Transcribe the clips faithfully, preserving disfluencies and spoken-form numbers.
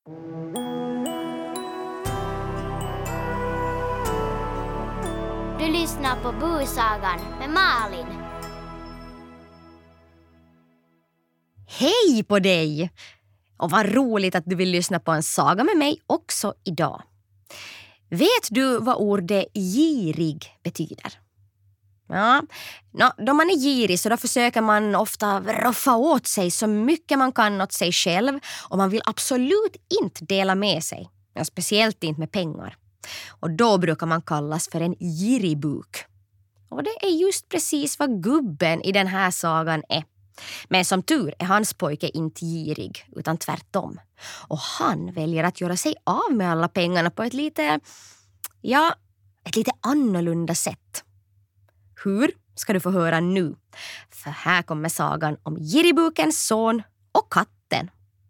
Du lyssnar på Busagan med Malin. Hej på dig! Och vad roligt att du vill lyssna på en saga med mig också idag. Vet du vad ordet girig betyder? Ja, no, då man är girig så då försöker man ofta roffa åt sig så mycket man kan åt sig själv och man vill absolut inte dela med sig, ja, speciellt inte med pengar. Och då brukar man kallas för en giribuk. Och det är just precis vad gubben i den här sagan är. Men som tur är hans pojke inte girig utan tvärtom. Och han väljer att göra sig av med alla pengarna på ett lite, ja, ett lite annorlunda sätt. Hur ska du få höra nu? För här kommer sagan om giribukens son och katten.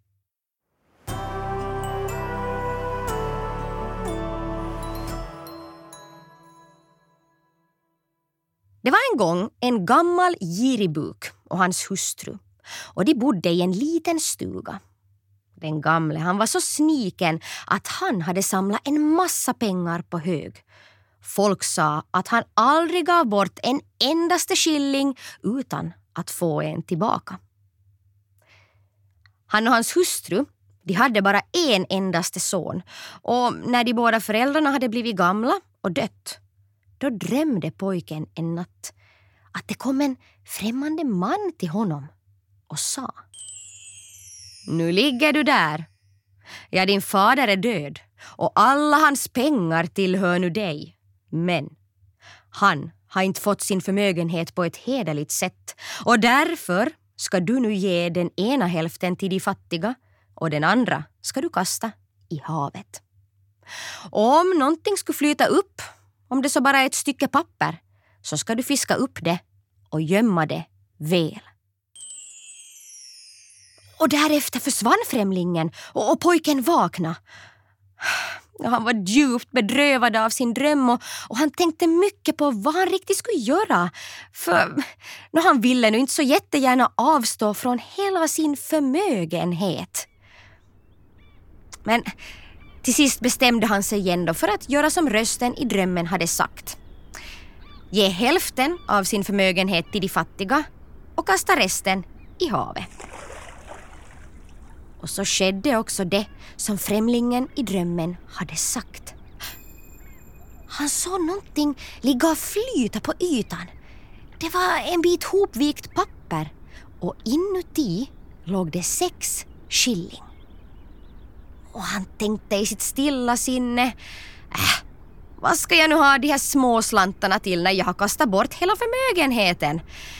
Det var en gång en gammal giribuk och hans hustru och de bodde i en liten stuga. Den gamle, han var så sniken att han hade samlat en massa pengar på hög. Folk sa att han aldrig gav bort en endaste skilling utan att få en tillbaka. Han och hans hustru, de hade bara en endaste son och när de båda föräldrarna hade blivit gamla och dött, då drömde pojken en natt att det kom en främmande man till honom och sa: Nu ligger du där. Ja, din fader är död och alla hans pengar tillhör nu dig. Men han har inte fått sin förmögenhet på ett hederligt sätt och därför ska du nu ge den ena hälften till de fattiga och den andra ska du kasta i havet. Och om någonting skulle flyta upp, om det så bara är ett stycke papper, så ska du fiska upp det och gömma det väl. Och därefter försvann främlingen och, och pojken vaknade. Han var djupt bedrövad av sin dröm och, och han tänkte mycket på vad han riktigt skulle göra. För no, han ville nu inte så jättegärna avstå från hela sin förmögenhet. Men till sist bestämde han sig igen då för att göra som rösten i drömmen hade sagt. Ge hälften av sin förmögenhet till de fattiga och kasta resten i havet. Och så skedde också det som främlingen i drömmen hade sagt. Han såg någonting ligga och flyta på ytan. Det var en bit hopvikt papper och inuti låg det sex skilling. Och han tänkte i sitt stilla sinne, äh, vad ska jag nu ha de här små slantarna till när jag har kastat bort hela förmögenheten?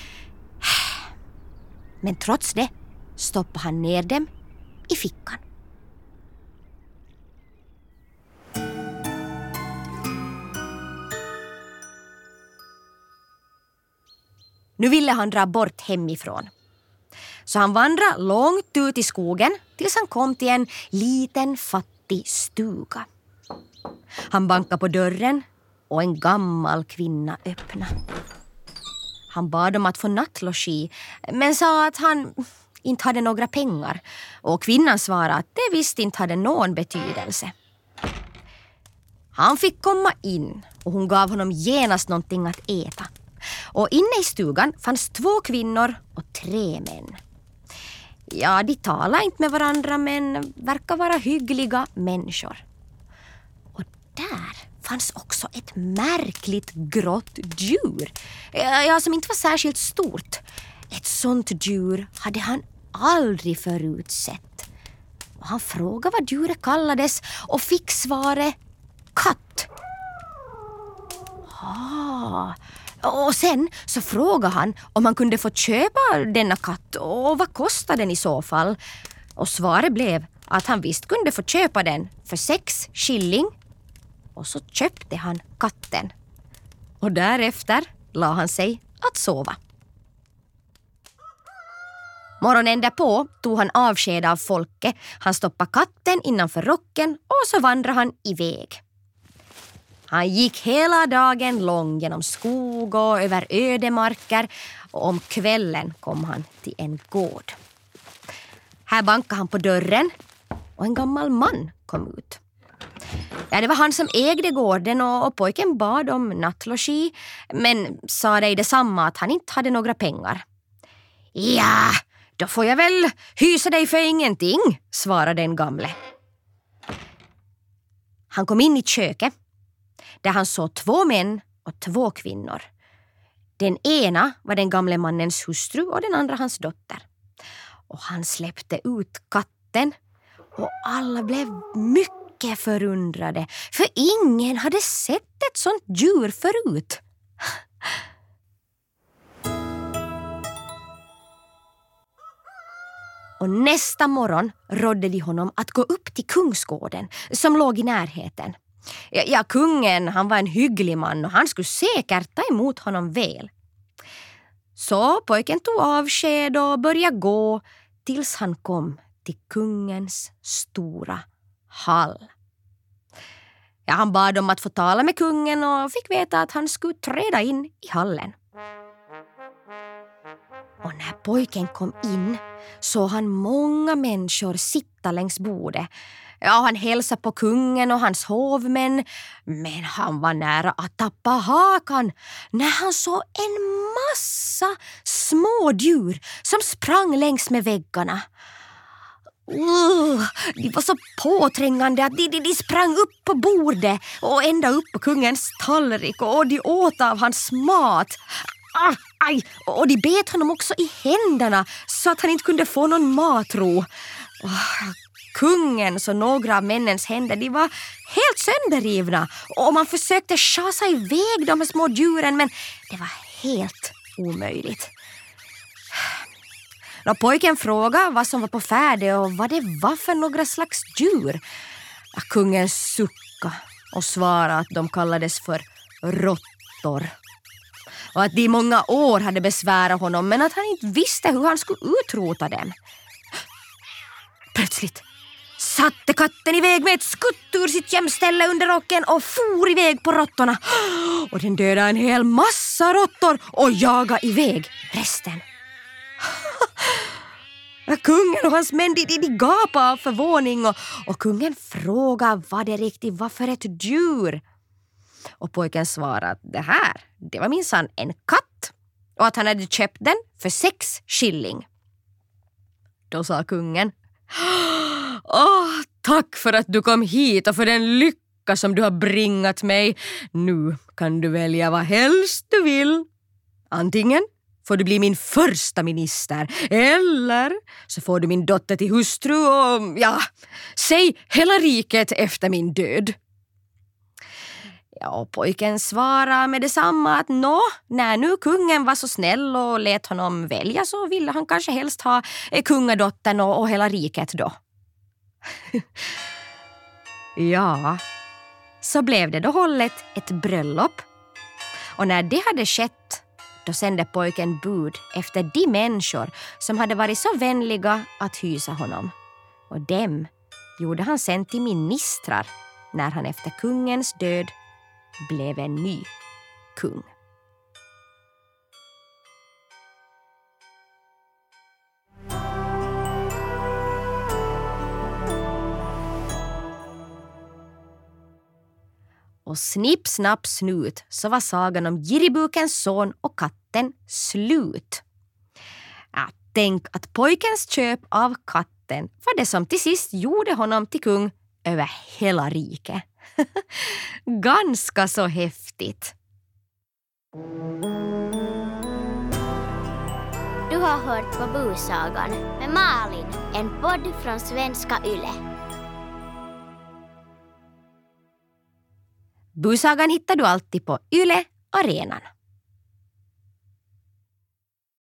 Men trots det stoppade han ner dem i fickan. Nu ville han dra bort hemifrån. Så han vandrade långt ut i skogen tills han kom till en liten fattig stuga. Han bankade på dörren och en gammal kvinna öppnade. Han bad om att få nattlogi men sa att han inte hade några pengar och kvinnan svarade att det visst inte hade någon betydelse. Han fick komma in och hon gav honom genast någonting att äta. Och inne i stugan fanns två kvinnor och tre män. Ja, de talar inte med varandra men verkar vara hyggliga människor. Och där fanns också ett märkligt grått djur. Ja, som inte var särskilt stort. Ett sånt djur hade han aldrig förut sett. Och han frågade vad djuret kallades och fick svaret katt. Ah, och sen så frågade han om han kunde få köpa denna katt och vad kostade den i så fall. Och svaret blev att han visst kunde få köpa den för sex skilling. Och så köpte han katten. Och därefter la han sig att sova. Morgonen därpå tog han avsked av folket. Han stoppade katten innanför rocken och så vandrade han iväg. Han gick hela dagen lång genom skog och över ödemarker och om kvällen kom han till en gård. Här bankade han på dörren och en gammal man kom ut. Ja, det var han som ägde gården och, och pojken bad om nattlogi, men sa det i detsamma att han inte hade några pengar. Ja, då får jag väl hysa dig för ingenting, svarade den gamle. Han kom in i köket där han såg två män och två kvinnor. Den ena var den gamle mannens hustru och den andra hans dotter. Och han släppte ut katten och alla blev mycket förundrade, för ingen hade sett ett sånt djur förut. Och nästa morgon rådde de honom att gå upp till kungsgården som låg i närheten. Ja, ja, kungen, han var en hygglig man och han skulle säkert ta emot honom väl. Så pojken tog avsked och började gå tills han kom till kungens stora hall. Ja, han bad om att få tala med kungen och fick veta att han skulle träda in i hallen. Och när pojken kom in såg han många människor sitta längs bordet. Ja, han hälsade på kungen och hans hovmän, men han var nära att tappa hakan när han såg en massa små djur som sprang längs med väggarna. Uh, de var så påträngande att de, de, de sprang upp på bordet och ända upp på kungens tallrik och de åt av hans mat. Ah, aj, och de bet honom också i händerna så att han inte kunde få någon matro. Oh, kungens och några av männens händer, de var helt sönderrivna och man försökte schasa iväg de små djuren, men det var helt omöjligt. När pojken frågade vad som var på färde och vad det var för några slags djur, ja, kungen suckade och svarade att de kallades för råttor. Och att de i många år hade besvärat honom, men att han inte visste hur han skulle utrota dem. Plötsligt satte katten iväg med ett skutt ur sitt gömställe under rocken och for iväg på råttorna. Och den dödade en hel massa råttor och jagade iväg resten. Kungen och hans män, de, de, de gapade av förvåning och, och kungen frågade vad det riktigt var för ett djur. Och pojken svarade att det här, det var minsann en katt och att han hade köpt den för sex skilling. Då sa kungen: Åh, tack för att du kom hit och för den lycka som du har bringat mig. Nu kan du välja vad helst du vill. Antingen får du bli min första minister, eller så får du min dotter till hustru och, ja, säg hela riket efter min död. Ja, och pojken svarade med detsamma att nå, när nu kungen var så snäll och lät honom välja så ville han kanske helst ha kungadottern och, och hela riket då. Ja, så blev det då hållet ett bröllop. Och när det hade skett, då sände pojken bud efter de människor som hade varit så vänliga att hysa honom. Och dem gjorde han sen till ministrar när han efter kungens död blev en ny kung. Och snipp, snapp, snut så var sagan om Giribukens son och katten slut. Ja, tänk att pojkens köp av katten var det som till sist gjorde honom till kung över hela riket. Ganska så häftigt. Du har hört på Busagan med Malin, en podd från Svenska Yle. Busagan hittar du alltid på Yle Arenan.